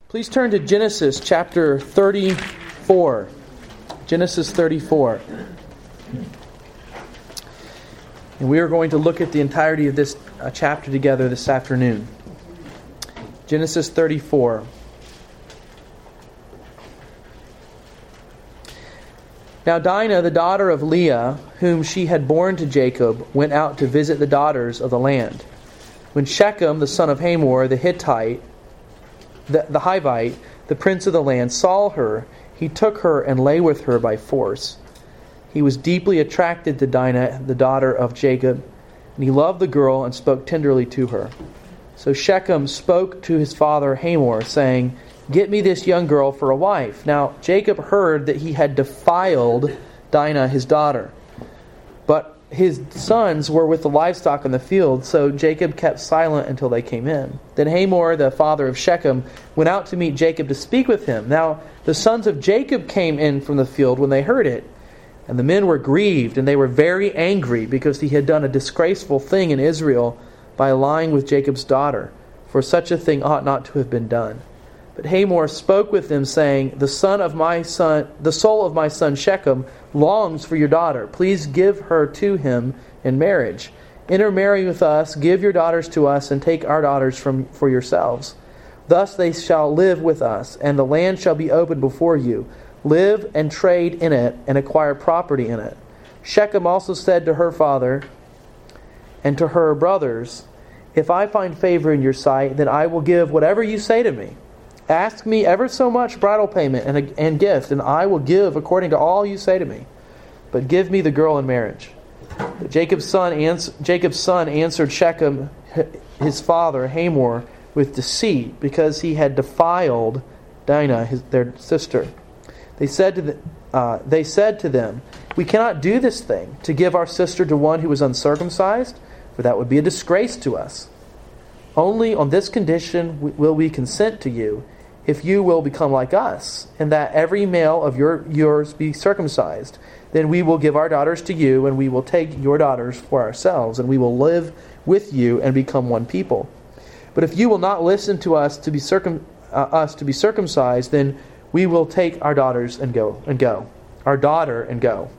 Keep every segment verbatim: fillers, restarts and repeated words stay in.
Please turn to Genesis chapter thirty-four. Genesis thirty-four. And we are going to look at the entirety of this uh, chapter together this afternoon. Genesis thirty-four. Now Dinah, the daughter of Leah, whom she had borne to Jacob, went out to visit the daughters of the land. When Shechem, the son of Hamor, the Hittite, the, the Hivite, the prince of the land, saw her, he took her and lay with her by force. He was deeply attracted to Dinah, the daughter of Jacob, and he loved the girl and spoke tenderly to her. So Shechem spoke to his father Hamor, saying, "Get me this young girl for a wife." Now Jacob heard that he had defiled Dinah, his daughter. But his sons were with the livestock in the field, so Jacob kept silent until they came in. Then Hamor, the father of Shechem, went out to meet Jacob to speak with him. Now the sons of Jacob came in from the field when they heard it. And the men were grieved, and they were very angry, because he had done a disgraceful thing in Israel by lying with Jacob's daughter. For such a thing ought not to have been done. But Hamor spoke with them, saying, The son of my son, the soul of my son Shechem longs for your daughter. Please give her to him in marriage. Intermarry with us, give your daughters to us, and take our daughters from for yourselves. Thus they shall live with us, and the land shall be open before you. Live and trade in it, and acquire property in it. Shechem also said to her father and to her brothers, If I find favor in your sight, then I will give whatever you say to me. Ask me ever so much bridal payment and, a, and gift, and I will give according to all you say to me. But give me the girl in marriage. But Jacob's son, ans- Jacob's son answered Shechem, his father, Hamor, with deceit, because he had defiled Dinah, his, their sister. They said to the, uh, they said to them, We cannot do this thing, to give our sister to one who is uncircumcised, for that would be a disgrace to us. Only on this condition will we consent to you, if you will become like us, and that every male of your yours be circumcised. Then we will give our daughters to you, and we will take your daughters for ourselves, and we will live with you and become one people. But if you will not listen to us to be circum uh, us to be circumcised, then we will take our daughters and go and go, our daughter and go.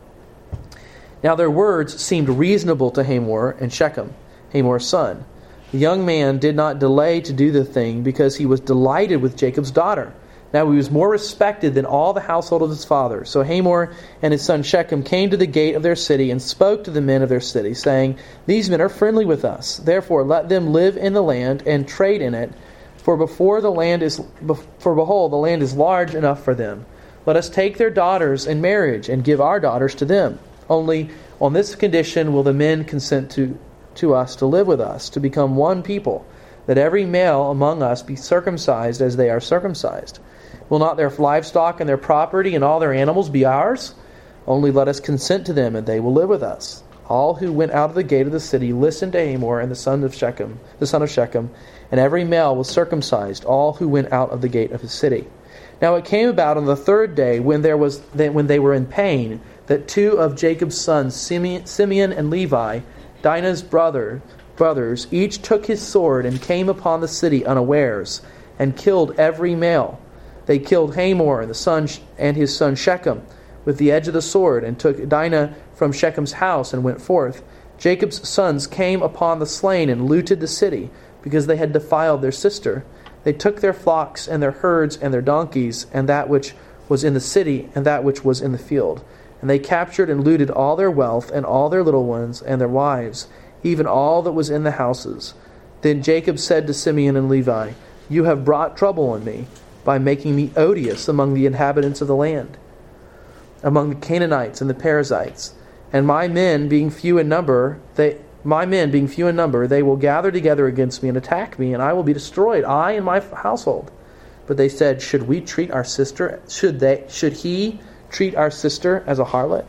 Now their words seemed reasonable to Hamor and Shechem, Hamor's son. The young man did not delay to do the thing, because he was delighted with Jacob's daughter. Now he was more respected than all the household of his father. So Hamor and his son Shechem came to the gate of their city and spoke to the men of their city, saying, These men are friendly with us. Therefore let them live in the land and trade in it. For before the land is, for behold, the land is large enough for them. Let us take their daughters in marriage and give our daughters to them. Only on this condition will the men consent to to us to live with us, to become one people, that every male among us be circumcised as they are circumcised. Will not their livestock and their property and all their animals be ours? Only let us consent to them, and they will live with us. All who went out of the gate of the city listened to Hamor and the son of Shechem, the son of Shechem, and every male was circumcised, all who went out of the gate of his city. Now it came about on the third day, when there was when they were in pain, that two of Jacob's sons, Simeon, Simeon and Levi, Dinah's brother, brothers, each took his sword and came upon the city unawares, and killed every male. They killed Hamor and the son and his son Shechem with the edge of the sword, and took Dinah from Shechem's house and went forth. Jacob's sons came upon the slain and looted the city, because they had defiled their sister. They took their flocks and their herds and their donkeys, and that which was in the city and that which was in the field. And they captured and looted all their wealth, and all their little ones, and their wives, even all that was in the houses. Then Jacob said to Simeon and Levi, You have brought trouble on me, by making me odious among the inhabitants of the land, among the Canaanites and the Perizzites. And my men being few in number, they my men being few in number, they will gather together against me and attack me, and I will be destroyed, I and my household. But they said, Should we treat our sister? Should they? Should he? treat our sister as a harlot?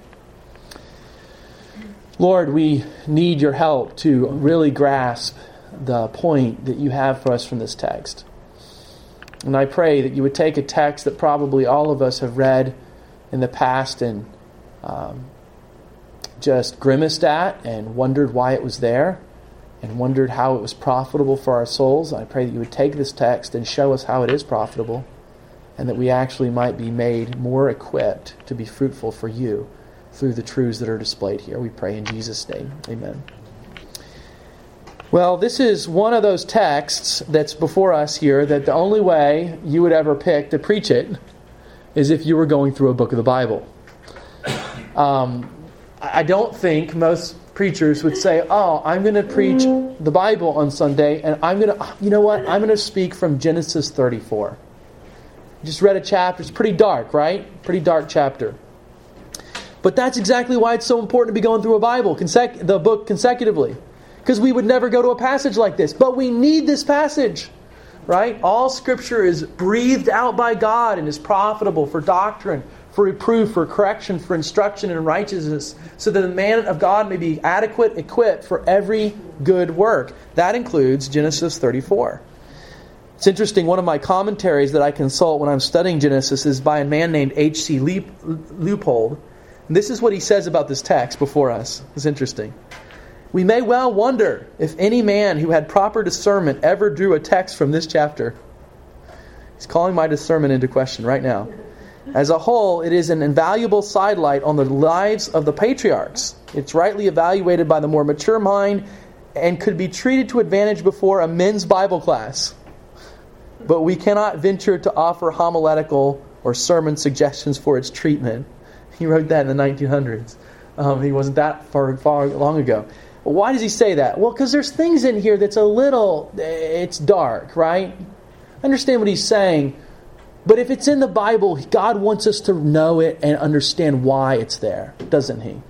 Lord, we need your help to really grasp the point that you have for us from this text. And I pray that you would take a text that probably all of us have read in the past and um, just grimaced at and wondered why it was there, and wondered how it was profitable for our souls. I pray that you would take this text and show us how it is profitable, and that we actually might be made more equipped to be fruitful for you through the truths that are displayed here. We pray in Jesus' name. Amen. Well, this is one of those texts that's before us here that the only way you would ever pick to preach it is if you were going through a book of the Bible. Um, I don't think most preachers would say, oh, I'm going to preach the Bible on Sunday, and I'm going to, you know what, I'm going to speak from Genesis thirty-four. Just read a chapter. It's pretty dark, right? Pretty dark chapter. But that's exactly why it's so important to be going through a Bible, consec- the book consecutively. Because we would never go to a passage like this. But we need this passage, right? All Scripture is breathed out by God and is profitable for doctrine, for reproof, for correction, for instruction in righteousness, so that the man of God may be adequate, equipped for every good work. That includes Genesis thirty-four. It's interesting, one of my commentaries that I consult when I'm studying Genesis is by a man named H C Leupold. And this is what he says about this text before us. It's interesting. We may well wonder if any man who had proper discernment ever drew a text from this chapter. He's calling my discernment into question right now. As a whole, it is an invaluable sidelight on the lives of the patriarchs. It's rightly evaluated by the more mature mind and could be treated to advantage before a men's Bible class. But we cannot venture to offer homiletical or sermon suggestions for its treatment. He wrote that in the nineteen hundreds. Um, he wasn't that far, far long ago. Why does he say that? Well, because there's things in here that's a little, it's dark, right? I understand what he's saying. But if it's in the Bible, God wants us to know it and understand why it's there, doesn't He?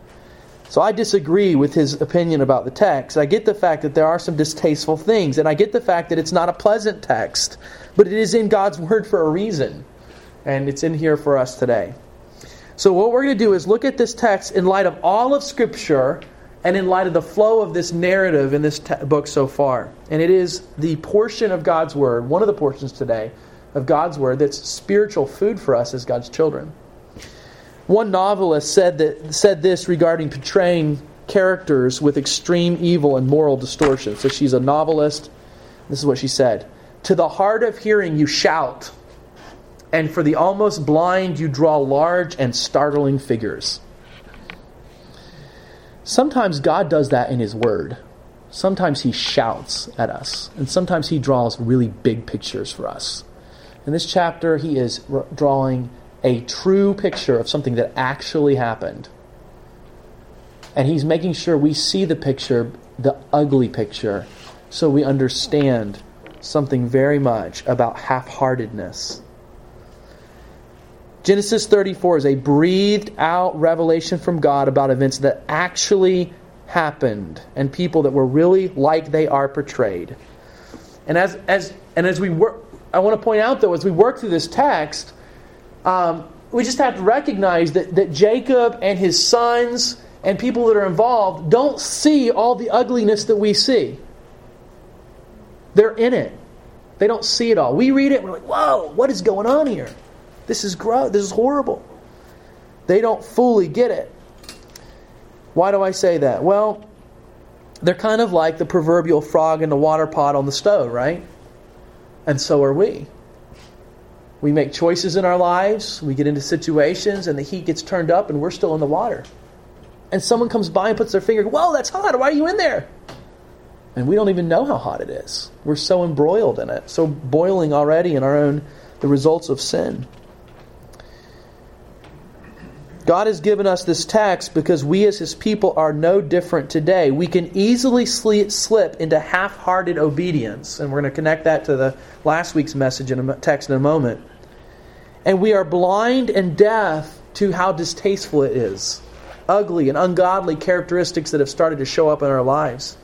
So I disagree with his opinion about the text. I get the fact that there are some distasteful things, and I get the fact that it's not a pleasant text, but it is in God's Word for a reason, and it's in here for us today. So what we're going to do is look at this text in light of all of Scripture and in light of the flow of this narrative in this te- book so far. And it is the portion of God's Word, one of the portions today, of God's Word that's spiritual food for us as God's children. One novelist said that said this regarding portraying characters with extreme evil and moral distortion. So she's a novelist. This is what she said. To the hard of hearing you shout, and for the almost blind you draw large and startling figures. Sometimes God does that in His Word. Sometimes He shouts at us, and sometimes He draws really big pictures for us. In this chapter, He is r- drawing a true picture of something that actually happened. And He's making sure we see the picture, the ugly picture, so we understand something very much about half-heartedness. Genesis thirty-four is a breathed out revelation from God about events that actually happened and people that were really like they are portrayed. And as as and as we work, I want to point out though, as we work through this text, um, we just have to recognize that, that Jacob and his sons and people that are involved don't see all the ugliness that we see. They're in it. They don't see it all. We read it and we're like, whoa, what is going on here? This is gross. This is horrible. They don't fully get it. Why do I say that? Well, they're kind of like the proverbial frog in the water pot on the stove, right? And so are we. We make choices in our lives. We get into situations and the heat gets turned up and we're still in the water. And someone comes by and puts their finger, whoa, that's hot. Why are you in there? And we don't even know how hot it is. We're so embroiled in it. So boiling already in our own, the results of sin. God has given us this text because we as His people are no different today. We can easily slip into half-hearted obedience. And we're going to connect that to the last week's message in a text in a moment. And we are blind and deaf to how distasteful it is. Ugly and ungodly characteristics that have started to show up in our lives.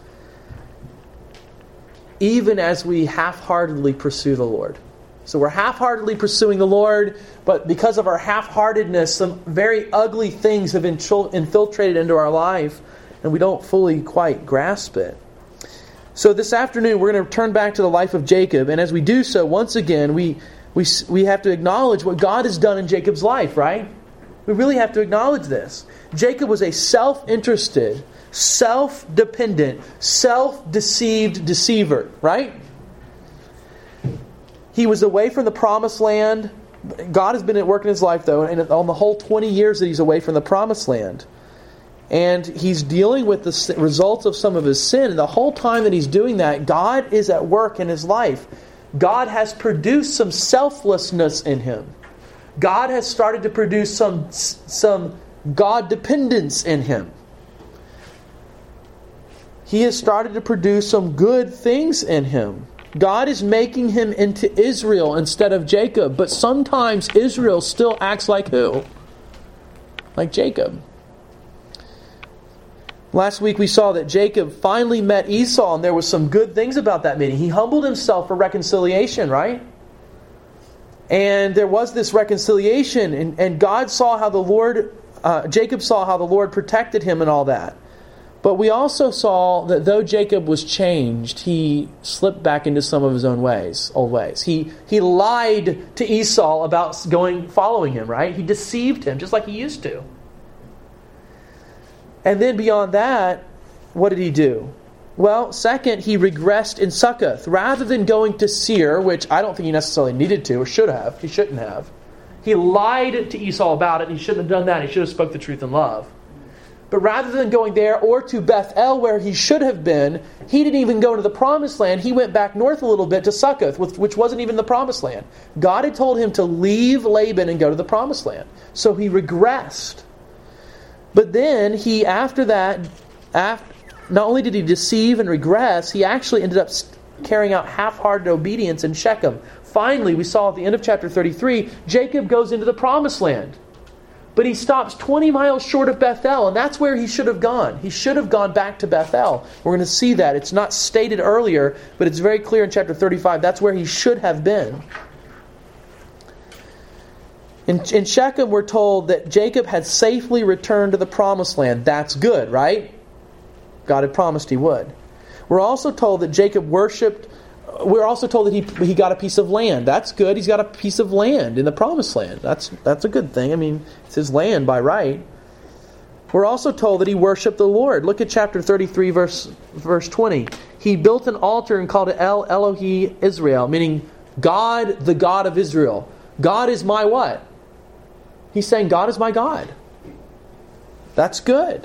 Even as we half-heartedly pursue the Lord. So we're half-heartedly pursuing the Lord, but because of our half-heartedness, some very ugly things have infiltrated into our life, and we don't fully quite grasp it. So this afternoon, we're going to turn back to the life of Jacob, and as we do so, once again, we we we have to acknowledge what God has done in Jacob's life, right? We really have to acknowledge this. Jacob was a self-interested, self-dependent, self-deceived deceiver, right? He was away from the promised land. God has been at work in his life, though, and on the whole twenty years that he's away from the promised land. And he's dealing with the results of some of his sin. And the whole time that he's doing that, God is at work in his life. God has produced some selflessness in him. God has started to produce some, some God dependence in him. He has started to produce some good things in him. God is making him into Israel instead of Jacob. But sometimes Israel still acts like who? Like Jacob. Last week we saw that Jacob finally met Esau, and there was some good things about that meeting. He humbled himself for reconciliation, right? And there was this reconciliation, and, and God saw how the Lord, uh, Jacob saw how the Lord protected him and all that. But we also saw that though Jacob was changed, he slipped back into some of his own ways, old ways. He he lied to Esau about going, following him, right? He deceived him, just like he used to. And then beyond that, what did he do? Well, second, he regressed in Succoth. Rather than going to Seir, which I don't think he necessarily needed to, or should have, he shouldn't have. He lied to Esau about it, and he shouldn't have done that. He should have spoke the truth in love. But rather than going there or to Bethel where he should have been, he didn't even go to the promised land. He went back north a little bit to Succoth, which wasn't even the promised land. God had told him to leave Laban and go to the promised land. So he regressed. But then he, after that, after, not only did he deceive and regress, he actually ended up carrying out half-hearted obedience in Shechem. Finally, we saw at the end of chapter thirty-three, Jacob goes into the promised land. But he stops twenty miles short of Bethel, and that's where he should have gone. He should have gone back to Bethel. We're going to see that. It's not stated earlier, but it's very clear in chapter thirty-five. That's where he should have been. In, in Shechem, we're told that Jacob had safely returned to the promised land. That's good, right? God had promised he would. We're also told that Jacob worshipped. We're also told that he he got a piece of land. That's good. He's got a piece of land in the promised land. That's that's a good thing. I mean, it's his land by right. We're also told that he worshipped the Lord. Look at chapter thirty-three, verse verse twenty. He built an altar and called it El Elohi Israel, meaning God, the God of Israel. God is my what? He's saying God is my God. That's good.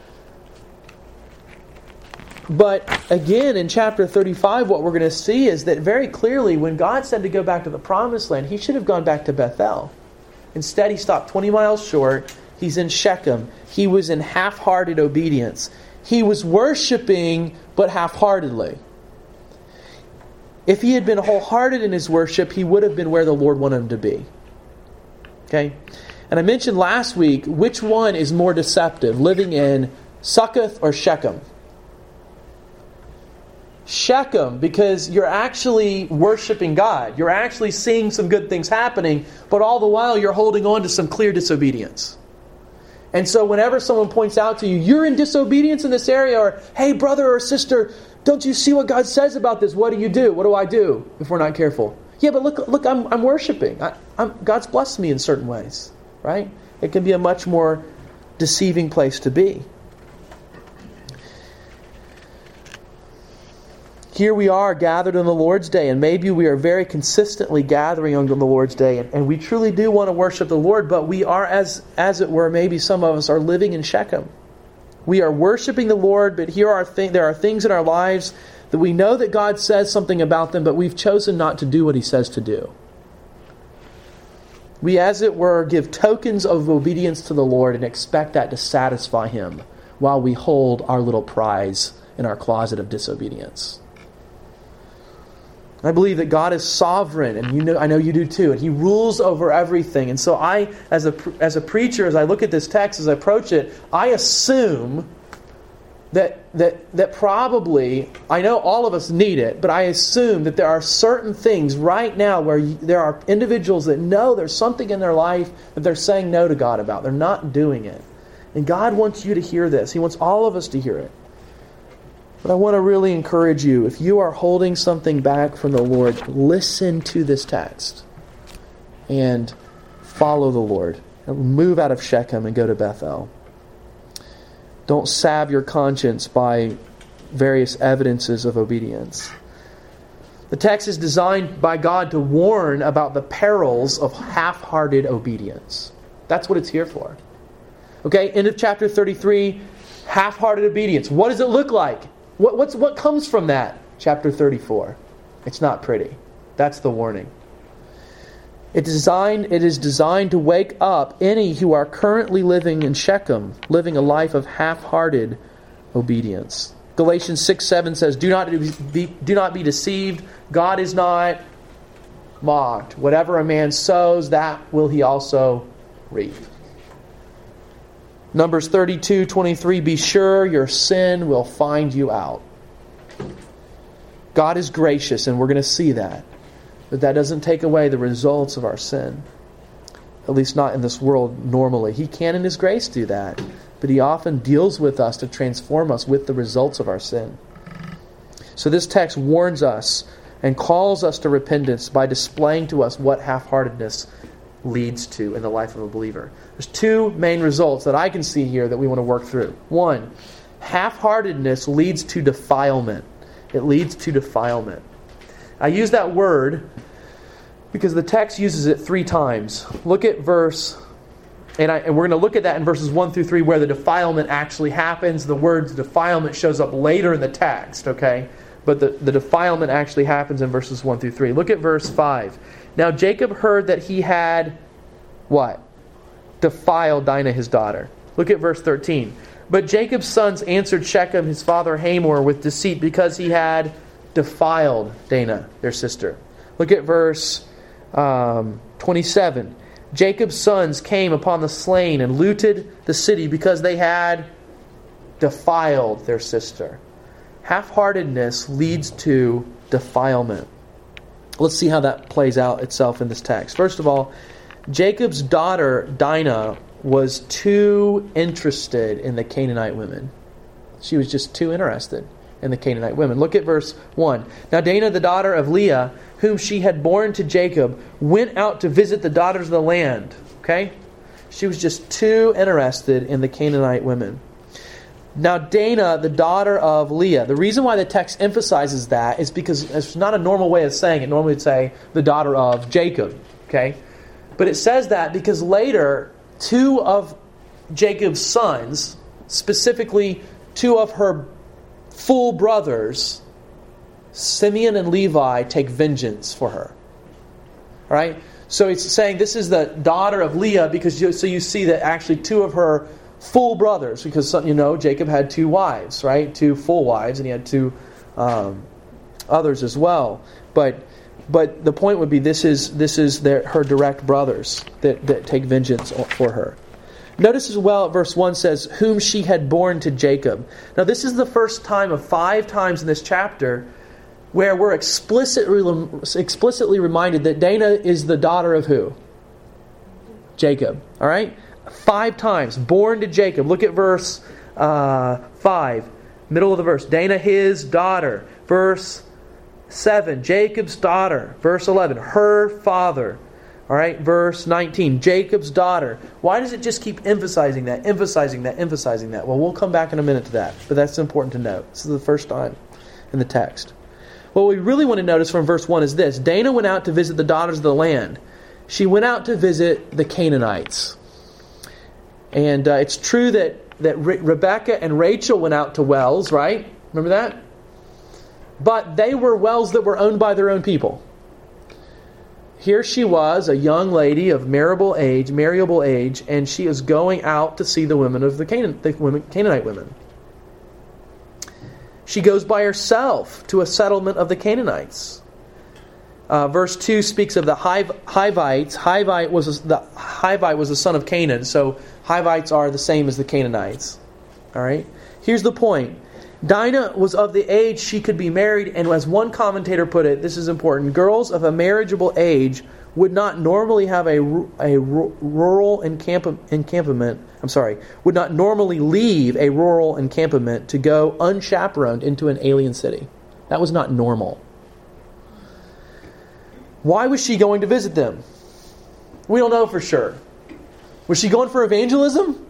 But again, in chapter thirty-five, what we're going to see is that very clearly when God said to go back to the promised land, he should have gone back to Bethel. Instead, he stopped twenty miles short. He's in Shechem. He was in half-hearted obedience. He was worshiping, but half-heartedly. If he had been wholehearted in his worship, he would have been where the Lord wanted him to be. Okay? And I mentioned last week, which one is more deceptive, living in Succoth or Shechem? Shechem, because you're actually worshiping God. You're actually seeing some good things happening, but all the while you're holding on to some clear disobedience. And so whenever someone points out to you, you're in disobedience in this area, or, hey, brother or sister, don't you see what God says about this? What do you do? What do I do if we're not careful? Yeah, but look, look, I'm, I'm worshiping. I, I'm, God's blessed me in certain ways, right? It can be a much more deceiving place to be. Here we are gathered on the Lord's Day, and maybe we are very consistently gathering on the Lord's Day, and, and we truly do want to worship the Lord, but we are, as as it were, maybe some of us are living in Shechem. We are worshiping the Lord, but here are th- there are things in our lives that we know that God says something about them, but we've chosen not to do what He says to do. We, as it were, give tokens of obedience to the Lord and expect that to satisfy Him while we hold our little prize in our closet of disobedience. I believe that God is sovereign, and you know, I know you do too, and He rules over everything. And so I, as a as a preacher, as I look at this text, as I approach it, I assume that that that probably, I know all of us need it, but I assume that there are certain things right now where you, there are individuals that know there's something in their life that they're saying no to God about. They're not doing it. And God wants you to hear this. He wants all of us to hear it. But I want to really encourage you, if you are holding something back from the Lord, listen to this text and follow the Lord. Move out of Shechem and go to Bethel. Don't salve your conscience by various evidences of obedience. The text is designed by God to warn about the perils of half-hearted obedience. That's what it's here for. Okay, end of chapter thirty-three, half-hearted obedience. What does it look like? What, what's, what comes from that? Chapter thirty-four. It's not pretty. That's the warning. It is designed, it is designed to wake up any who are currently living in Shechem, living a life of half-hearted obedience. Galatians six seven says, do not be, do not be deceived. God is not mocked. Whatever a man sows, that will he also reap. Numbers thirty-two twenty-three, be sure your sin will find you out. God is gracious, and we're going to see that. But that doesn't take away the results of our sin. At least not in this world normally. He can in His grace do that. But He often deals with us to transform us with the results of our sin. So this text warns us and calls us to repentance by displaying to us what half-heartedness leads to in the life of a believer. There's two main results that I can see here that we want to work through. One, half-heartedness leads to defilement. It leads to defilement. I use that word because the text uses it three times. Look at verse, and, I, and we're going to look at that in verses one through three where the defilement actually happens. The word defilement shows up later in the text, okay? But the, the defilement actually happens in verses one through three. Look at verse five. Now Jacob heard that he had, what? Defiled Dinah his daughter. Look at verse thirteen. But Jacob's sons answered Shechem his father Hamor with deceit because he had defiled Dinah, their sister. Look at verse um, twenty-seven. Jacob's sons came upon the slain and looted the city because they had defiled their sister. Half-heartedness leads to defilement. Let's see how that plays out itself in this text. First of all, Jacob's daughter Dinah was too interested in the Canaanite women. She was just too interested in the Canaanite women. Look at verse one. Now Dinah, the daughter of Leah, whom she had borne to Jacob, went out to visit the daughters of the land. Okay? She was just too interested in the Canaanite women. Now Dinah, the daughter of Leah. The reason why the text emphasizes that is because it's not a normal way of saying it. Normally it'd say the daughter of Jacob. Okay? But it says that because later, two of Jacob's sons, specifically two of her full brothers, Simeon and Levi, take vengeance for her. All right? So it's saying this is the daughter of Leah because you, so you see that actually two of her full brothers, because you know Jacob had two wives, right? Two full wives, and he had two um, others as well. But but the point would be this is this is their, her direct brothers that, that take vengeance for her. Notice as well, verse one says, whom she had borne to Jacob. Now this is the first time of five times in this chapter where we're explicitly, explicitly reminded that Dinah is the daughter of who? Jacob. All right? Five times. Born to Jacob. Look at verse uh, five. Middle of the verse. Dinah, his daughter. Verse seven. Jacob's daughter. Verse eleven. Her father. All right, verse nineteen, Jacob's daughter. Why does it just keep emphasizing that, emphasizing that, emphasizing that? Well, we'll come back in a minute to that, but that's important to note. This is the first time in the text. What we really want to notice from verse one is this. Dinah went out to visit the daughters of the land. She went out to visit the Canaanites. And uh, it's true that, that Re- Rebecca and Rachel went out to wells, right? Remember that? But they were wells that were owned by their own people. Here she was, a young lady of marriable age, marriable age, and she is going out to see the women of the, Canaan, the women, Canaanite women. She goes by herself to a settlement of the Canaanites. Uh, verse two speaks of the Hiv- Hivites. Hivite was the Hivite was the son of Canaan, so Hivites are the same as the Canaanites. All right. Here's the point. Dinah was of the age she could be married, and as one commentator put it, this is important, girls of a marriageable age would not normally have a, a rural encamp- encampment, I'm sorry, would not normally leave a rural encampment to go unchaperoned into an alien city. That was not normal. Why was she going to visit them? We don't know for sure. Was she going for evangelism?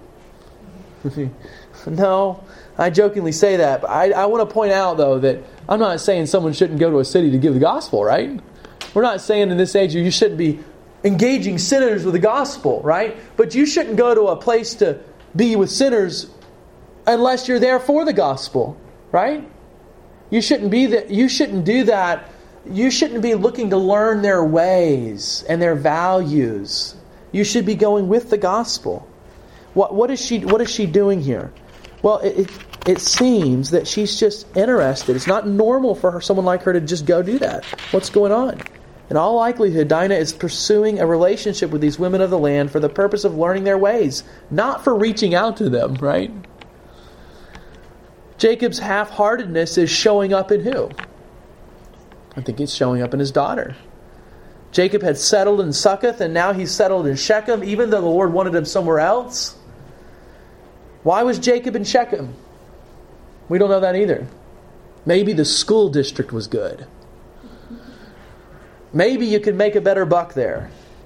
No, I jokingly say that. But I, I want to point out, though, that I'm not saying someone shouldn't go to a city to give the gospel, right? We're not saying in this age you shouldn't be engaging sinners with the gospel, right? But you shouldn't go to a place to be with sinners unless you're there for the gospel, right? You shouldn't be that. You shouldn't do that. You shouldn't be looking to learn their ways and their values. You should be going with the gospel. What what is she what is she doing here? Well, it, it it seems that she's just interested. It's not normal for her, someone like her to just go do that. What's going on? In all likelihood, Dinah is pursuing a relationship with these women of the land for the purpose of learning their ways, not for reaching out to them, right? Jacob's half-heartedness is showing up in who? I think it's showing up in his daughter. Jacob had settled in Succoth, and now he's settled in Shechem, even though the Lord wanted him somewhere else. Why was Jacob in Shechem? We don't know that either. Maybe the school district was good. Maybe you could make a better buck there.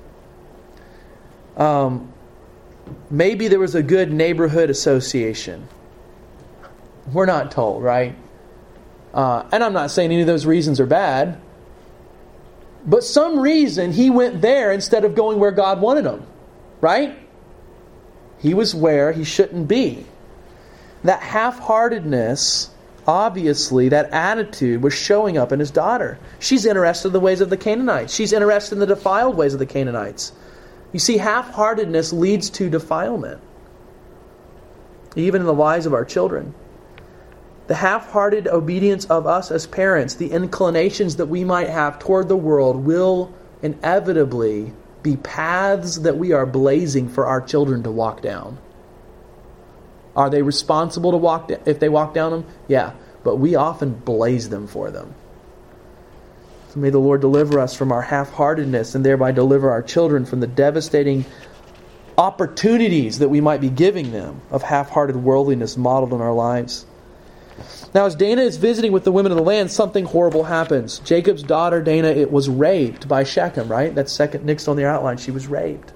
Um, maybe there was a good neighborhood association. We're not told, right? Uh, and I'm not saying any of those reasons are bad. But some reason he went there instead of going where God wanted him. Right? He was where he shouldn't be. That half-heartedness, obviously, that attitude was showing up in his daughter. She's interested in the ways of the Canaanites. She's interested in the defiled ways of the Canaanites. You see, half-heartedness leads to defilement. Even in the lives of our children. The half-hearted obedience of us as parents, the inclinations that we might have toward the world, will inevitably be paths that we are blazing for our children to walk down. Are they responsible to walk if they walk down them? Yeah, but we often blaze them for them. So may the Lord deliver us from our half-heartedness and thereby deliver our children from the devastating opportunities that we might be giving them of half-hearted worldliness modeled in our lives. Now, as Dinah is visiting with the women of the land, something horrible happens. Jacob's daughter, Dinah, it was raped by Shechem, right? That's second next on the outline. She was raped.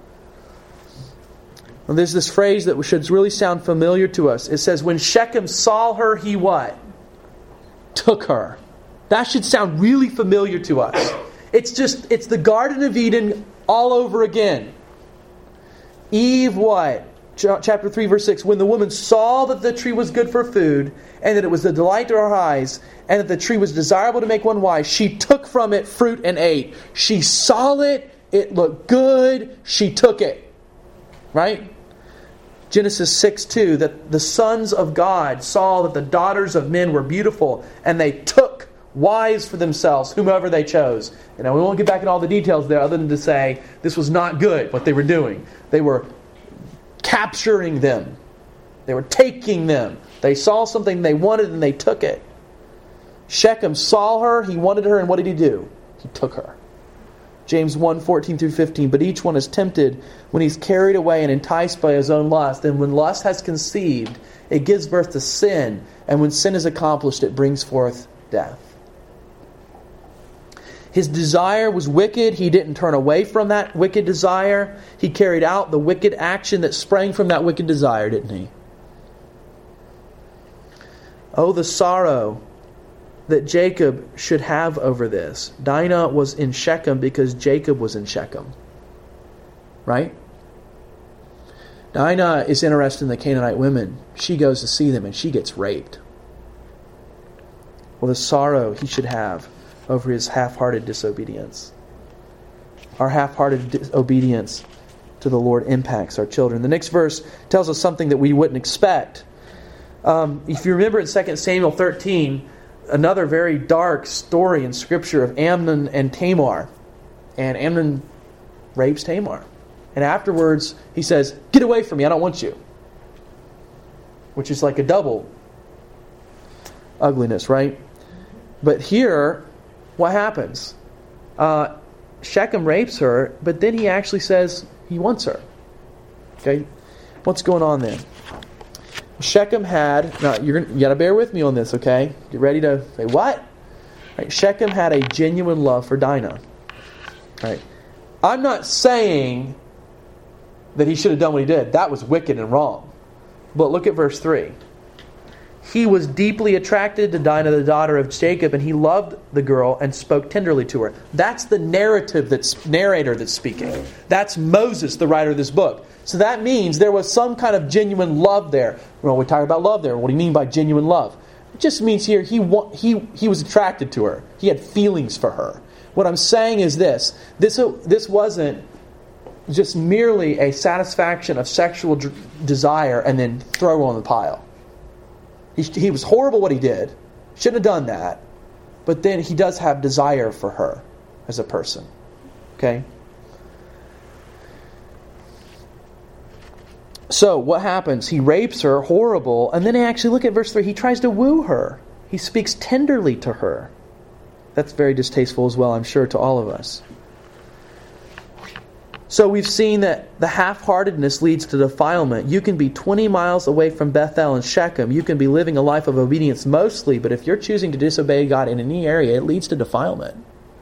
And there's this phrase that should really sound familiar to us. It says, when Shechem saw her, he what? Took her. That should sound really familiar to us. It's just, it's the Garden of Eden all over again. Eve what? Chapter three, verse six. When the woman saw that the tree was good for food, and that it was a delight to her eyes, and that the tree was desirable to make one wise, she took from it fruit and ate. She saw it, it looked good, she took it. Right? Genesis six two, that the sons of God saw that the daughters of men were beautiful, and they took wives for themselves, whomever they chose. And now we won't get back in all the details there, other than to say this was not good, what they were doing. They were capturing them. They were taking them. They saw something they wanted and they took it. Shechem saw her, he wanted her, and what did he do? He took her. James one, fourteen through fifteen. But each one is tempted when he's carried away and enticed by his own lust. And when lust has conceived, it gives birth to sin. And when sin is accomplished, it brings forth death. His desire was wicked. He didn't turn away from that wicked desire. He carried out the wicked action that sprang from that wicked desire, didn't he? Oh, the sorrow that Jacob should have over this. Dinah was in Shechem because Jacob was in Shechem. Right? Dinah is interested in the Canaanite women. She goes to see them and she gets raped. Well, the sorrow he should have over his half-hearted disobedience. Our half-hearted disobedience to the Lord impacts our children. The next verse tells us something that we wouldn't expect. Um, if you remember in Second Samuel thirteen, another very dark story in Scripture of Amnon and Tamar. And Amnon rapes Tamar. And afterwards, he says, "Get away from me, I don't want you." Which is like a double ugliness, right? But here, what happens? Uh, Shechem rapes her, but then he actually says he wants her. Okay? What's going on then? Shechem had, now you're you got to bear with me on this, okay? Get ready to say, what? Right, Shechem had a genuine love for Dinah. Right? I'm not saying that he should have done what he did. That was wicked and wrong. But look at verse three. He was deeply attracted to Dinah, the daughter of Jacob, and he loved the girl and spoke tenderly to her. That's the narrative that's narrator that's speaking. That's Moses, the writer of this book. So that means there was some kind of genuine love there. Well, we talk about love there. What do you mean by genuine love? It just means here he he he was attracted to her. He had feelings for her. What I'm saying is this: this this wasn't just merely a satisfaction of sexual d- desire and then throw on the pile. He, he was horrible what he did. Shouldn't have done that. But then he does have desire for her as a person. Okay? So what happens? He rapes her, horrible, and then actually look at verse three. He tries to woo her. He speaks tenderly to her. That's very distasteful as well, I'm sure, to all of us. So we've seen that the half-heartedness leads to defilement. You can be twenty miles away from Bethel and Shechem. You can be living a life of obedience mostly, but if you're choosing to disobey God in any area, it leads to defilement.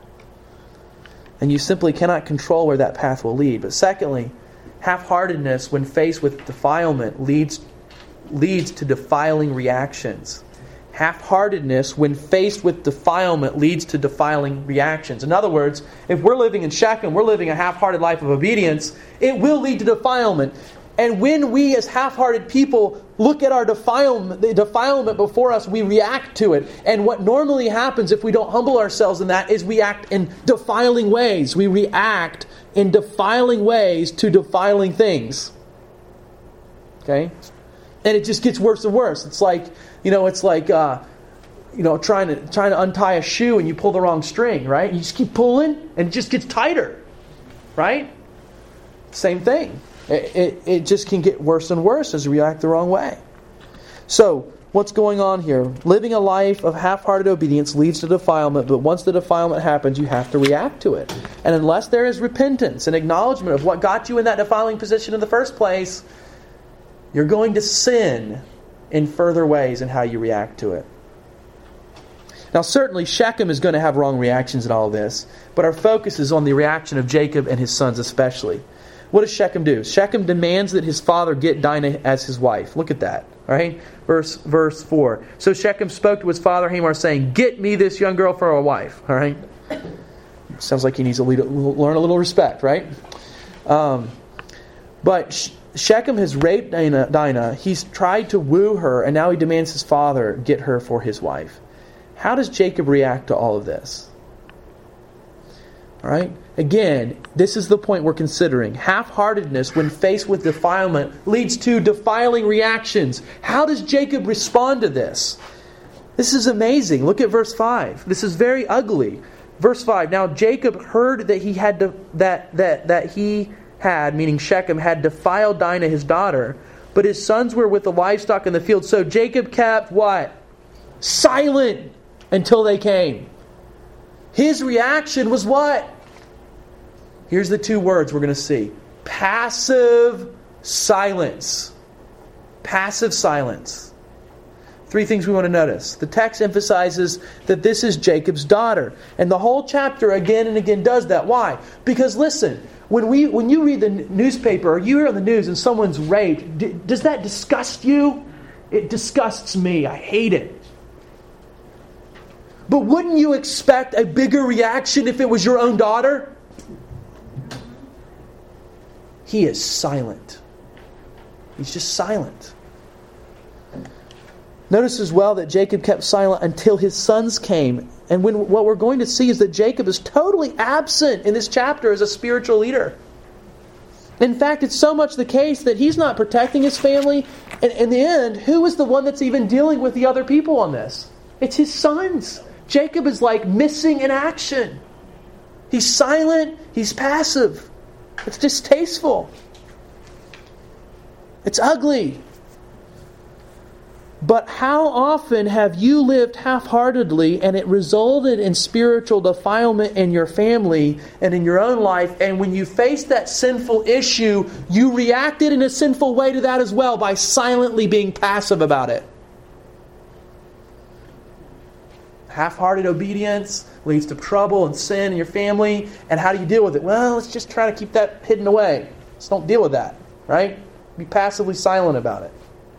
And you simply cannot control where that path will lead. But secondly, half-heartedness, when faced with defilement, leads, leads to defiling reactions. Half-heartedness, when faced with defilement, leads to defiling reactions. In other words, if we're living in Shechem, we're living a half-hearted life of obedience, it will lead to defilement. And when we as half-hearted people look at our defilement, the defilement before us, we react to it. And what normally happens if we don't humble ourselves in that is we act in defiling ways. We react in defiling ways to defiling things. Okay? And it just gets worse and worse. It's like, you know, it's like, uh, you know, trying to trying to untie a shoe and you pull the wrong string, right? You just keep pulling and it just gets tighter, right? Same thing. It, it, it just can get worse and worse as we react the wrong way. So, what's going on here? Living a life of half-hearted obedience leads to defilement, but once the defilement happens, you have to react to it. And unless there is repentance and acknowledgement of what got you in that defiling position in the first place, you're going to sin in further ways in how you react to it. Now, certainly Shechem is going to have wrong reactions in all of this, but our focus is on the reaction of Jacob and his sons especially. What does Shechem do? Shechem demands that his father get Dinah as his wife. Look at that. Right? Verse verse four. So Shechem spoke to his father Hamor, saying, "Get me this young girl for a wife." All right? Sounds like he needs to learn a little respect, right? Um, but Shechem has raped Dinah, Dinah. He's tried to woo her, and now he demands his father get her for his wife. How does Jacob react to all of this? All right? Again, this is the point we're considering. Half-heartedness, when faced with defilement, leads to defiling reactions. How does Jacob respond to this? This is amazing. Look at verse five. This is very ugly. Verse five. Now Jacob heard that he had to, that that that he had, meaning Shechem, had defiled Dinah his daughter, but his sons were with the livestock in the field. So Jacob kept what? Silent until they came. His reaction was what? Here's the two words we're going to see. Passive silence. Passive silence. Three things we want to notice. The text emphasizes that this is Jacob's daughter. And the whole chapter again and again does that. Why? Because listen, when we when you read the newspaper or you hear on the news and someone's raped, d- does that disgust you? It disgusts me. I hate it. But wouldn't you expect a bigger reaction if it was your own daughter? He is silent. He's just silent. Notice as well that Jacob kept silent until his sons came. And when what we're going to see is that Jacob is totally absent in this chapter as a spiritual leader. In fact, it's so much the case that he's not protecting his family. And in the end, who is the one that's even dealing with the other people on this? It's his sons. Jacob is like missing in action. He's silent. He's passive. It's distasteful. It's ugly. But how often have you lived half-heartedly and it resulted in spiritual defilement in your family and in your own life, and when you faced that sinful issue, you reacted in a sinful way to that as well by silently being passive about it? Half-hearted obedience leads to trouble and sin in your family. And how do you deal with it? Well, let's just try to keep that hidden away. Let's don't deal with that. right? Be passively silent about it.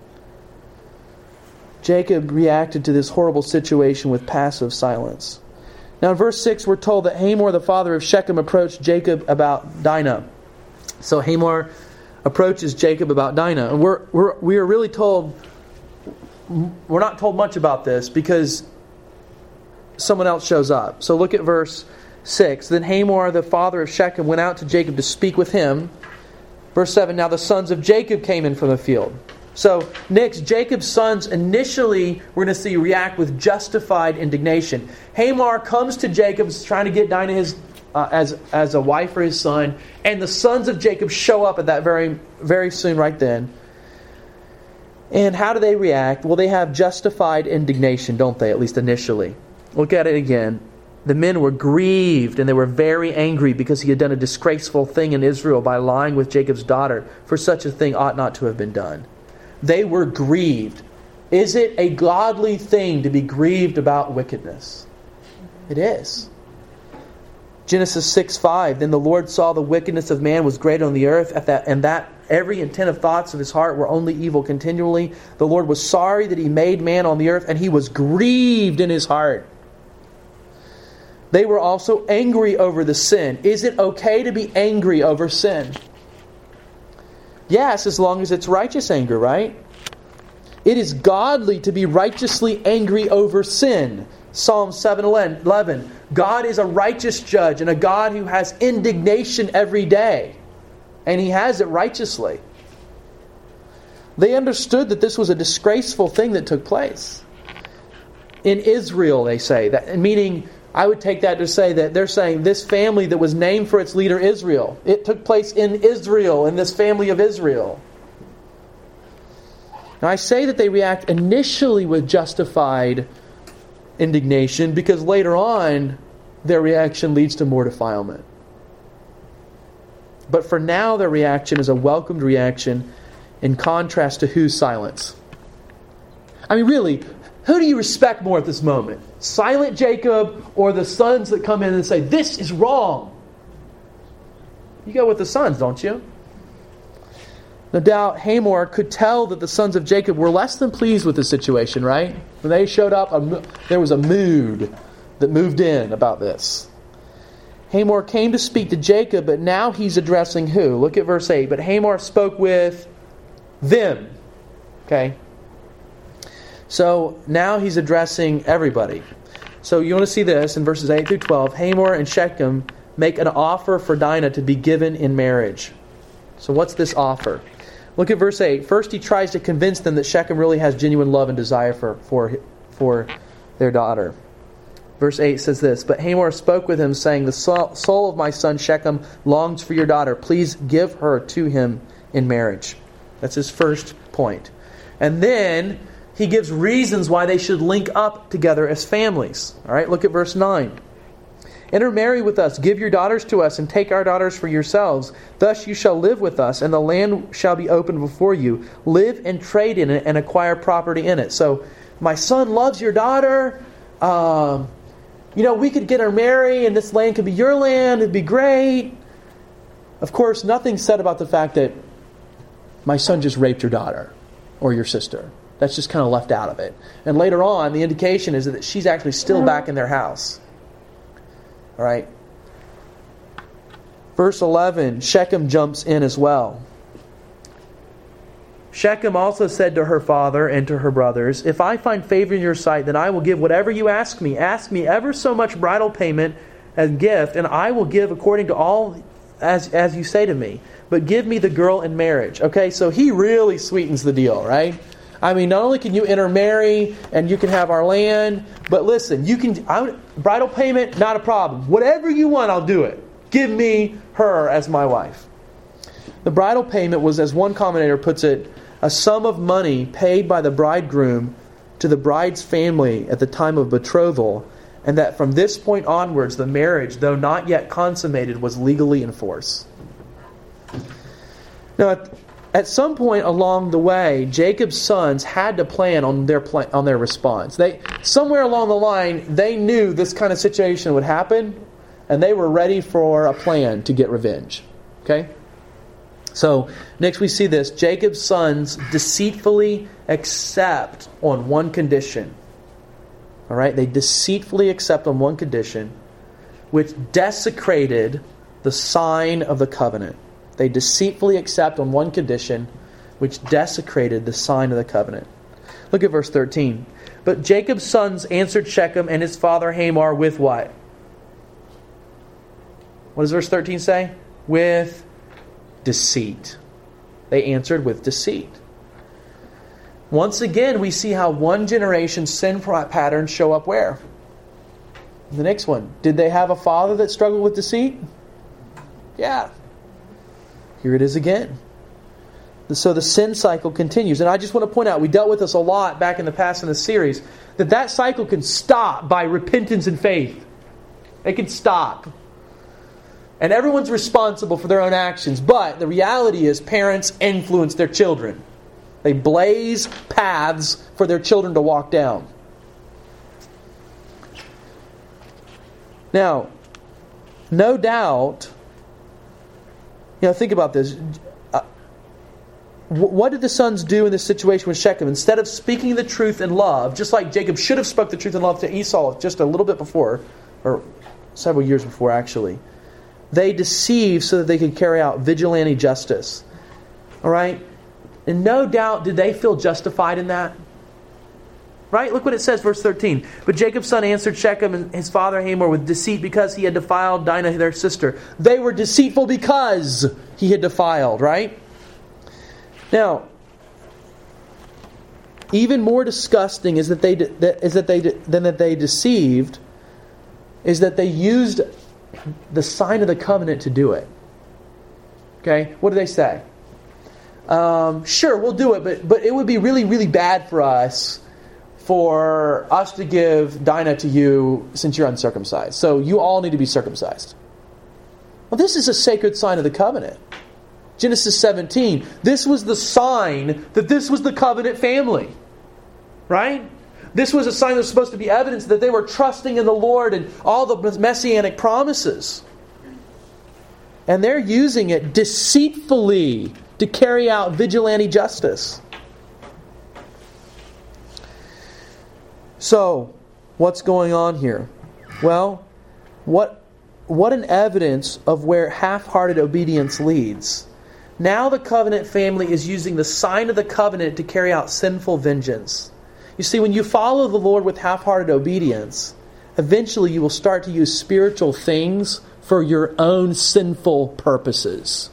Jacob reacted to this horrible situation with passive silence. Now in verse six, we're told that Hamor, the father of Shechem, approached Jacob about Dinah. So Hamor approaches Jacob about Dinah. And we're, we're, we are really told, we're not told much about this because someone else shows up. So look at verse six. Then Hamor, the father of Shechem, went out to Jacob to speak with him. Verse seven, now the sons of Jacob came in from the field. So next, Jacob's sons initially, we're going to see, react with justified indignation. Hamor comes to Jacob trying to get Dinah his, uh, as, as a wife for his son. And the sons of Jacob show up at that very, very soon right then. And how do they react? Well, they have justified indignation, don't they? At least initially. Look at it again. The men were grieved and they were very angry because he had done a disgraceful thing in Israel by lying with Jacob's daughter. For such a thing ought not to have been done. They were grieved. Is it a godly thing to be grieved about wickedness? It is. Genesis six five, then the Lord saw the wickedness of man was great on the earth, at that, and that every intent of thoughts of his heart were only evil continually. The Lord was sorry that he made man on the earth, and he was grieved in his heart. They were also angry over the sin. Is it okay to be angry over sin? Yes, as long as it's righteous anger, right? It is godly to be righteously angry over sin. Psalm seven eleven. God is a righteous judge and a God who has indignation every day. And He has it righteously. They understood that this was a disgraceful thing that took place. In Israel, they say. that, meaning, I would take that to say that they're saying this family that was named for its leader Israel. It took place in Israel, in this family of Israel. Now I say that they react initially with justified indignation because later on their reaction leads to more defilement. But for now their reaction is a welcomed reaction in contrast to whose silence? I mean really, who do you respect more at this moment? Silent Jacob or the sons that come in and say, this is wrong? You go with the sons, don't you? No doubt Hamor could tell that the sons of Jacob were less than pleased with the situation, right? When they showed up, there was a mood that moved in about this. Hamor came to speak to Jacob, but now he's addressing who? Look at verse eight. But Hamor spoke with them. Okay? So now he's addressing everybody. So you want to see this in verses eight through twelve. Hamor and Shechem make an offer for Dinah to be given in marriage. So what's this offer? Look at verse eight. First he tries to convince them that Shechem really has genuine love and desire for, for, for their daughter. Verse eight says this, but Hamor spoke with him, saying, the soul of my son Shechem longs for your daughter. Please give her to him in marriage. That's his first point. And then he gives reasons why they should link up together as families. All right, look at verse nine. Intermarry with us, give your daughters to us, and take our daughters for yourselves. Thus you shall live with us, and the land shall be open before you. Live and trade in it, and acquire property in it. So, my son loves your daughter. Um, you know, we could get her married, and this land could be your land. It'd be great. Of course, nothing's said about the fact that my son just raped your daughter or your sister. That's just kind of left out of it. And later on, the indication is that she's actually still back in their house. All right. Verse eleven, Shechem jumps in as well. Shechem also said to her father and to her brothers, if I find favor in your sight, then I will give whatever you ask me. Ask me ever so much bridal payment and gift, and I will give according to all as, as you say to me. But give me the girl in marriage. Okay, so he really sweetens the deal, right? I mean, not only can you intermarry and you can have our land, but listen, you can I, bridal payment, not a problem. Whatever you want, I'll do it. Give me her as my wife. The bridal payment was, as one commentator puts it, a sum of money paid by the bridegroom to the bride's family at the time of betrothal, and that from this point onwards, the marriage, though not yet consummated, was legally in force. Now, at, at some point along the way, Jacob's sons had to plan on their plan, on their response. They somewhere along the line, they knew this kind of situation would happen, and they were ready for a plan to get revenge. Okay? So, next we see this. Jacob's sons deceitfully accept on one condition. All right? They deceitfully accept on one condition, which desecrated the sign of the covenant. They deceitfully accept on one condition, which desecrated the sign of the covenant. Look at verse thirteen. But Jacob's sons answered Shechem and his father Hamor with what? What does verse thirteen say? With deceit. They answered with deceit. Once again, we see how one generation's sin patterns show up where? The next one. Did they have a father that struggled with deceit? Yeah. Here it is again. So the sin cycle continues. And I just want to point out, we dealt with this a lot back in the past in the series, that that cycle can stop by repentance and faith. It can stop. And everyone's responsible for their own actions. But the reality is parents influence their children. They blaze paths for their children to walk down. Now, no doubt, you know, think about this. Uh, what did the sons do in this situation with Shechem? Instead of speaking the truth in love, just like Jacob should have spoke the truth in love to Esau just a little bit before, or several years before actually, they deceived so that they could carry out vigilante justice. All right? And no doubt did they feel justified in that? Right? Look what it says, verse thirteen. But Jacob's son answered Shechem and his father Hamor with deceit because he had defiled Dinah their sister. They were deceitful because he had defiled, right? Now, even more disgusting is that they is that they than that they deceived is that they used the sign of the covenant to do it. Okay? What do they say? Um, sure, we'll do it, but but it would be really, really bad for us for us to give Dinah to you since you're uncircumcised. So you all need to be circumcised. Well, this is a sacred sign of the covenant. Genesis seventeen. This was the sign that this was the covenant family. Right? This was a sign that was supposed to be evidence that they were trusting in the Lord and all the messianic promises. And they're using it deceitfully to carry out vigilante justice. So, what's going on here? Well, what what an evidence of where half-hearted obedience leads. Now the covenant family is using the sign of the covenant to carry out sinful vengeance. You see, when you follow the Lord with half-hearted obedience, eventually you will start to use spiritual things for your own sinful purposes.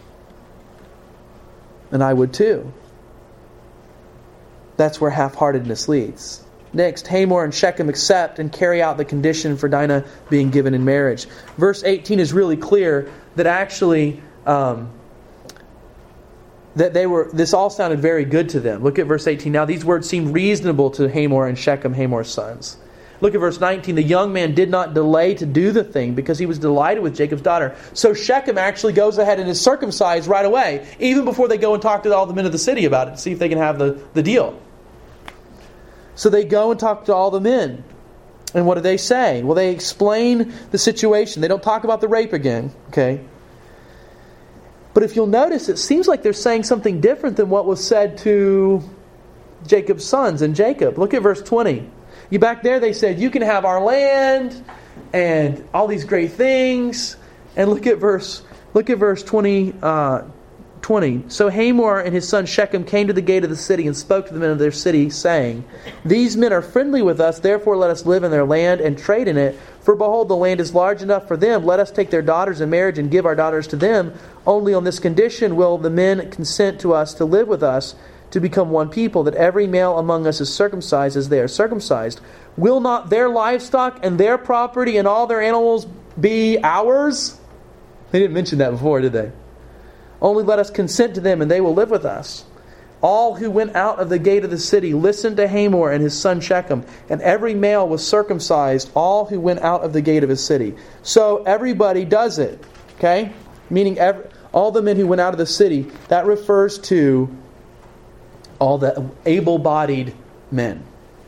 And I would too. That's where half-heartedness leads. Next, Hamor and Shechem accept and carry out the condition for Dinah being given in marriage. Verse eighteen is really clear that actually um, that they were. This all sounded very good to them. Look at verse eighteen. Now these words seemed reasonable to Hamor and Shechem, Hamor's sons. Look at verse nineteen. The young man did not delay to do the thing because he was delighted with Jacob's daughter. So Shechem actually goes ahead and is circumcised right away, even before they go and talk to all the men of the city about it, to see if they can have the, the deal. So they go and talk to all the men. And what do they say? Well, they explain the situation. They don't talk about the rape again. Okay. But if you'll notice, it seems like they're saying something different than what was said to Jacob's sons and Jacob. Look at verse twenty. You back there, they said, you can have our land and all these great things. And look at verse look at verse twenty. Uh, twenty. So Hamor and his son Shechem came to the gate of the city and spoke to the men of their city, saying, These men are friendly with us, therefore let us live in their land and trade in it. For behold, the land is large enough for them. Let us take their daughters in marriage and give our daughters to them. Only on this condition will the men consent to us to live with us, to become one people, that every male among us is circumcised as they are circumcised. Will not their livestock and their property and all their animals be ours? They didn't mention that before, did they? Only let us consent to them, and they will live with us. All who went out of the gate of the city listened to Hamor and his son Shechem, and every male was circumcised, all who went out of the gate of his city. So everybody does it, okay? Meaning every, all the men who went out of the city. That refers to all the able-bodied men.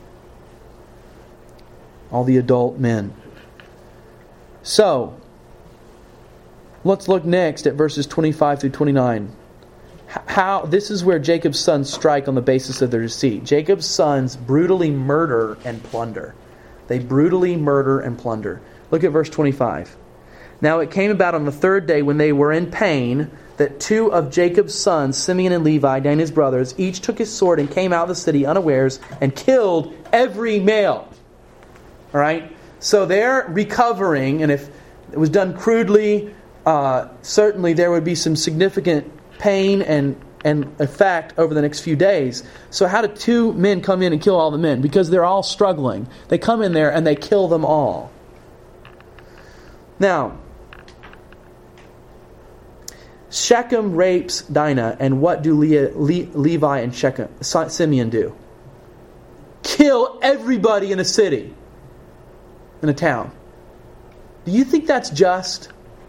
All the adult men. So, let's look next at verses twenty-five through twenty-nine. How this is where Jacob's sons strike on the basis of their deceit. Jacob's sons brutally murder and plunder. They brutally murder and plunder. Look at verse twenty-five. Now it came about on the third day when they were in pain that two of Jacob's sons, Simeon and Levi, Dan his brothers, each took his sword and came out of the city unawares and killed every male. All right? So they're recovering, and if it was done crudely, uh, certainly there would be some significant pain and, and effect over the next few days. So how do two men come in and kill all the men? Because they're all struggling. They come in there and they kill them all. Now, Shechem rapes Dinah, and what do Le- Le- Levi and Shechem, Simeon do? Kill everybody in a city, in a town. Do you think that's just?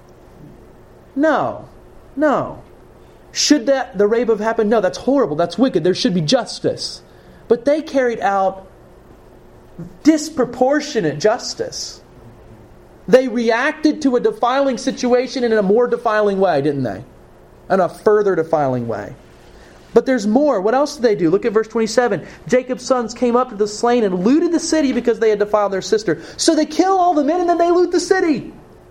No. No. Should that the rape have happened? No, that's horrible. That's wicked. There should be justice. But they carried out disproportionate justice. They reacted to a defiling situation in a more defiling way, didn't they? In a further defiling way. But there's more. What else did they do? Look at verse twenty-seven. Jacob's sons came up to the slain and looted the city because they had defiled their sister. So they kill all the men and then they loot the city.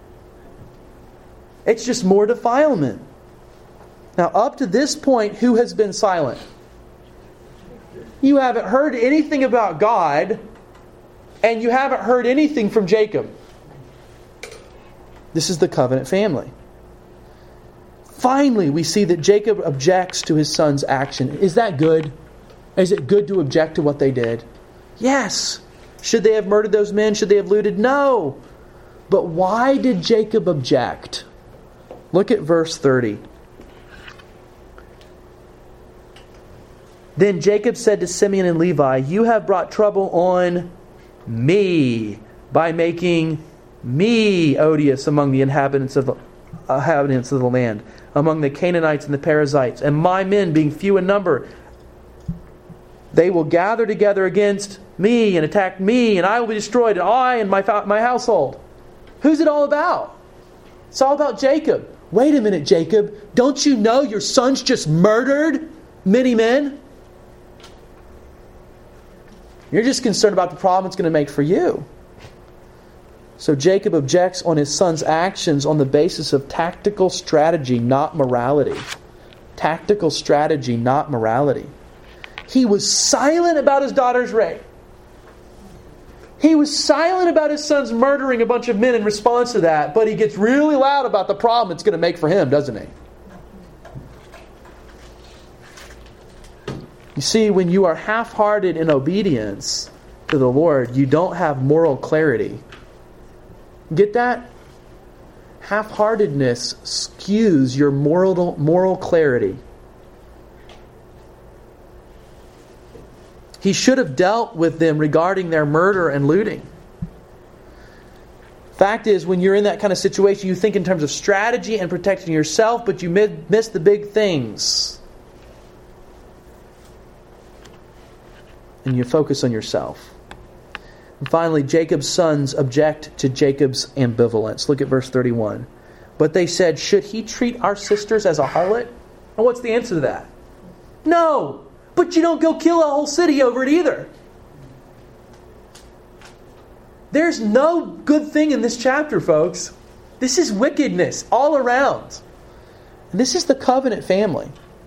It's just more defilement. Now, up to this point, who has been silent? You haven't heard anything about God, and you haven't heard anything from Jacob. This is the covenant family. Finally, we see that Jacob objects to his son's action. Is that good? Is it good to object to what they did? Yes. Should they have murdered those men? Should they have looted? No. But why did Jacob object? Look at verse thirty. Then Jacob said to Simeon and Levi, "You have brought trouble on me by making me odious among the inhabitants of the inhabitants of the land, among the Canaanites and the Perizzites, and my men being few in number, they will gather together against me and attack me, and I will be destroyed, and I and my my household." Who's it all about? It's all about Jacob. Wait a minute, Jacob. Don't you know your sons just murdered many men? You're just concerned about the problem it's going to make for you. So Jacob objects on his son's actions on the basis of tactical strategy, not morality. Tactical strategy, not morality. He was silent about his daughter's rape. He was silent about his son's murdering a bunch of men in response to that, but he gets really loud about the problem it's going to make for him, doesn't he? You see, when you are half-hearted in obedience to the Lord, you don't have moral clarity. Get that? Half-heartedness skews your moral, moral clarity. He should have dealt with them regarding their murder and looting. Fact is, when you're in that kind of situation, you think in terms of strategy and protecting yourself, but you miss the big things. And you focus on yourself. And finally, Jacob's sons object to Jacob's ambivalence. Look at verse thirty-one. But they said, "Should he treat our sisters as a harlot?" And what's the answer to that? No! But you don't go kill a whole city over it either. There's no good thing in this chapter, folks. This is wickedness all around. And this is the covenant family.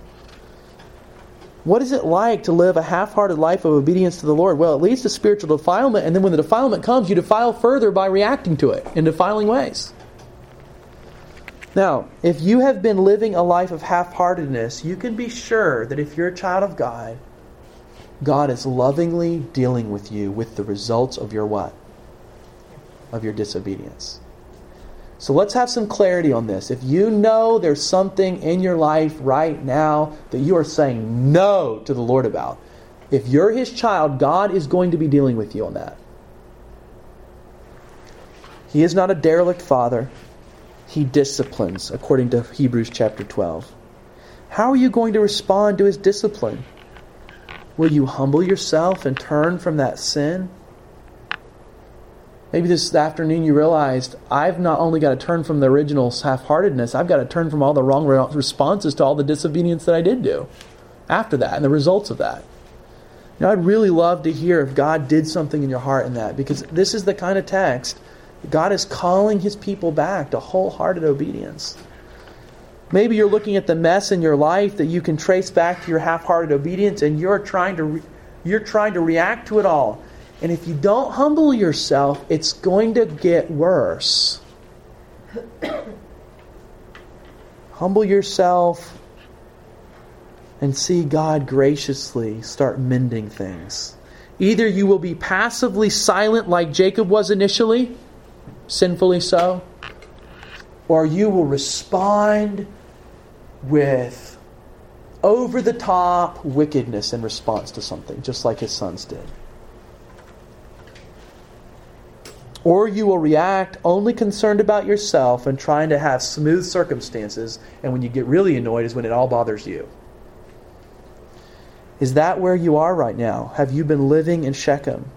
What is it like to live a half-hearted life of obedience to the Lord? Well, it leads to spiritual defilement, and then when the defilement comes, you defile further by reacting to it in defiling ways. Now, if you have been living a life of half-heartedness, you can be sure that if you're a child of God, God is lovingly dealing with you with the results of your what? Of your disobedience. So let's have some clarity on this. If you know there's something in your life right now that you are saying no to the Lord about, if you're His child, God is going to be dealing with you on that. He is not a derelict father. He disciplines, according to Hebrews chapter twelve. How are you going to respond to His discipline? Will you humble yourself and turn from that sin? Maybe this afternoon you realized, I've not only got to turn from the original half-heartedness, I've got to turn from all the wrong responses to all the disobedience that I did do after that and the results of that. You know, I'd really love to hear if God did something in your heart in that, because this is the kind of text God is calling His people back to wholehearted obedience. Maybe you're looking at the mess in your life that you can trace back to your half-hearted obedience, and you're trying to re- you're trying to react to it all. And if you don't humble yourself, it's going to get worse. Humble yourself and see God graciously start mending things. Either you will be passively silent like Jacob was initially, sinfully so, or you will respond with over-the-top wickedness in response to something, just like his sons did. Or you will react only concerned about yourself and trying to have smooth circumstances, and when you get really annoyed is when it all bothers you. Is that where you are right now? Have you been living in Shechem?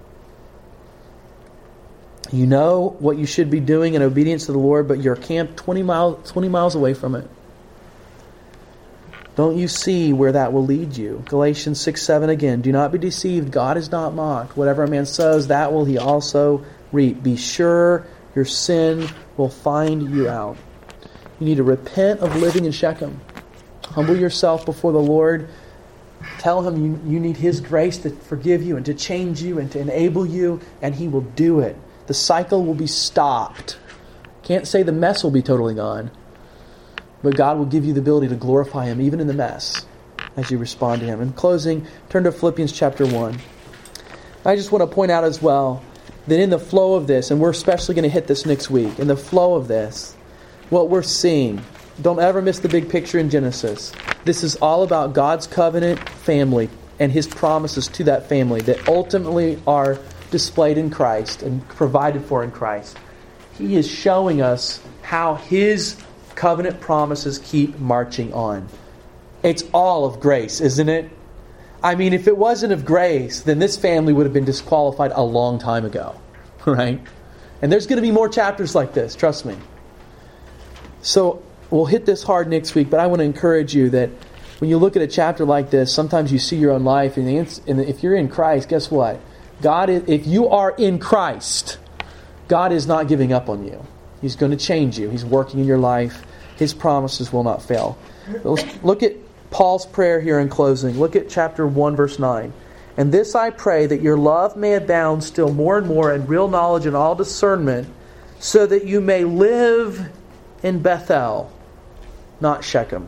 You know what you should be doing in obedience to the Lord, but you're camped twenty miles, twenty miles away from it. Don't you see where that will lead you? Galatians six seven again. Do not be deceived. God is not mocked. Whatever a man sows, that will he also reap. Be sure your sin will find you out. You need to repent of living in Shechem. Humble yourself before the Lord. Tell Him you, you need His grace to forgive you and to change you and to enable you, and He will do it. The cycle will be stopped. Can't say the mess will be totally gone, but God will give you the ability to glorify Him even in the mess as you respond to Him. In closing, turn to Philippians chapter one. I just want to point out as well that in the flow of this, and we're especially going to hit this next week, in the flow of this, what we're seeing, don't ever miss the big picture in Genesis. This is all about God's covenant family and His promises to that family that ultimately are displayed in Christ and provided for in Christ. He is showing us how His covenant promises keep marching on. It's all of grace, isn't it? I mean, if it wasn't of grace, then this family would have been disqualified a long time ago. Right? And there's going to be more chapters like this, trust me. So we'll hit this hard next week, but I want to encourage you that when you look at a chapter like this, sometimes you see your own life, and if you're in Christ, guess what? God is, if you are in Christ, God is not giving up on you. He's going to change you. He's working in your life. His promises will not fail. Let's look at Paul's prayer here in closing. Look at chapter one, verse nine. And this I pray, that your love may abound still more and more in real knowledge and all discernment, so that you may live in Bethel, not Shechem.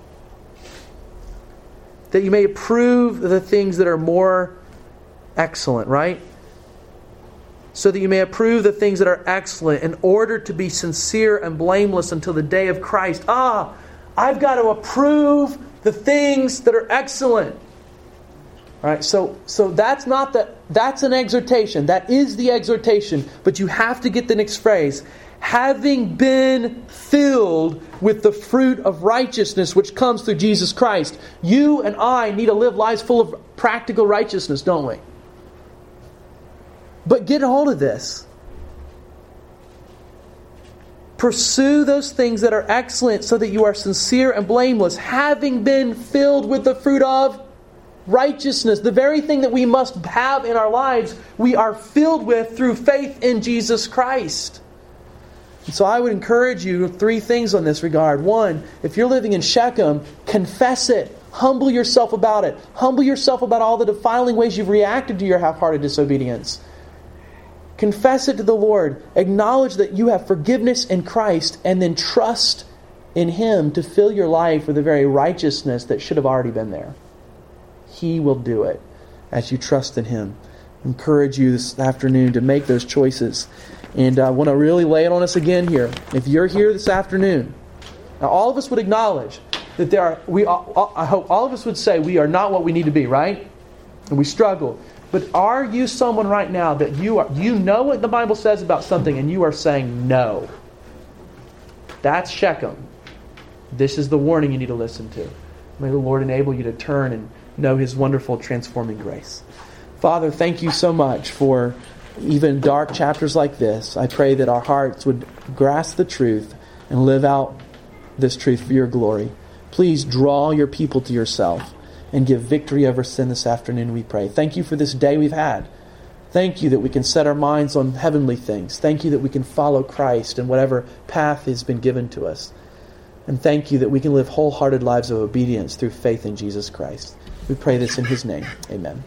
That you may approve the things that are more excellent, right? So that you may approve the things that are excellent, in order to be sincere and blameless until the day of Christ. Ah, I've got to approve the things that are excellent. All right, so so that's not the that's an exhortation. That is the exhortation, but you have to get the next phrase. Having been filled with the fruit of righteousness which comes through Jesus Christ. You and I need to live lives full of practical righteousness, don't we? But get a hold of this. Pursue those things that are excellent, so that you are sincere and blameless, having been filled with the fruit of righteousness. The very thing that we must have in our lives, we are filled with through faith in Jesus Christ. And so I would encourage you three things on this regard. One, if you're living in Shechem, confess it. Humble yourself about it. Humble yourself about all the defiling ways you've reacted to your half-hearted disobedience. Confess it to the Lord. Acknowledge that you have forgiveness in Christ, and then trust in Him to fill your life with the very righteousness that should have already been there. He will do it as you trust in Him. I encourage you this afternoon to make those choices. And I want to really lay it on us again here. If you're here this afternoon, now all of us would acknowledge that there are, we, I hope all of us would say we are not what we need to be, right? And we struggle. But are you someone right now that you are, you know what the Bible says about something and you are saying no? That's Shechem. This is the warning you need to listen to. May the Lord enable you to turn and know His wonderful transforming grace. Father, thank you so much for even dark chapters like this, I pray that our hearts would grasp the truth and live out this truth for your glory. Please draw your people to yourself and give victory over sin this afternoon, we pray. Thank you for this day we've had. Thank you that we can set our minds on heavenly things. Thank you that we can follow Christ in whatever path has been given to us. And thank you that we can live wholehearted lives of obedience through faith in Jesus Christ. We pray this in his name. Amen.